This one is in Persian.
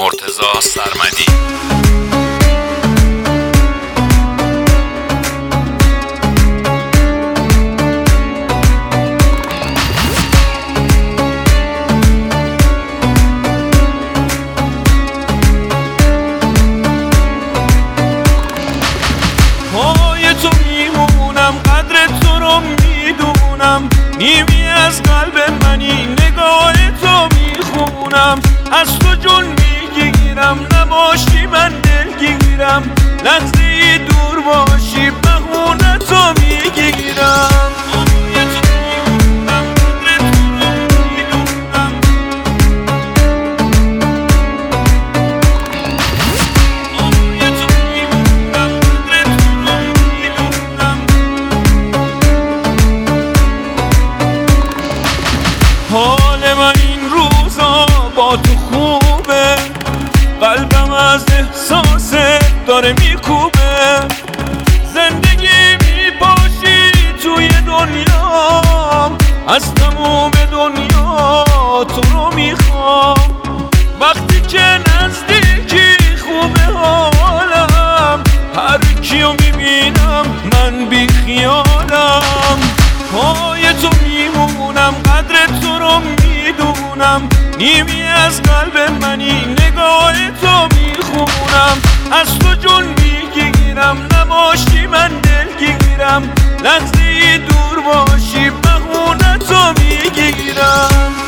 مرتضی سرمدی. نیمی از قلب منی، نگاه تو میخونم، از تو جون میگیرم، نباشی من دلگیرم، لحظه دور باشی بخونه تو میگیرم. حال من این روزا با تو خوبه، قلبم از احساس داره میکوبه، زندگی میپاشی توی دنیا، از تموم دنیا تو رو میخوام، وقتی که نزدیکی خوبه حالم، هر کیو میبینم من بی خیالم، پای تو میمونم، قدر تو رو میدونم، نیمی از قلب منی، نگاه تو میخونم، از تو جون میگیرم، نباشی من دلگیرم، لحظه دور باشی بخونه تو میگیرم.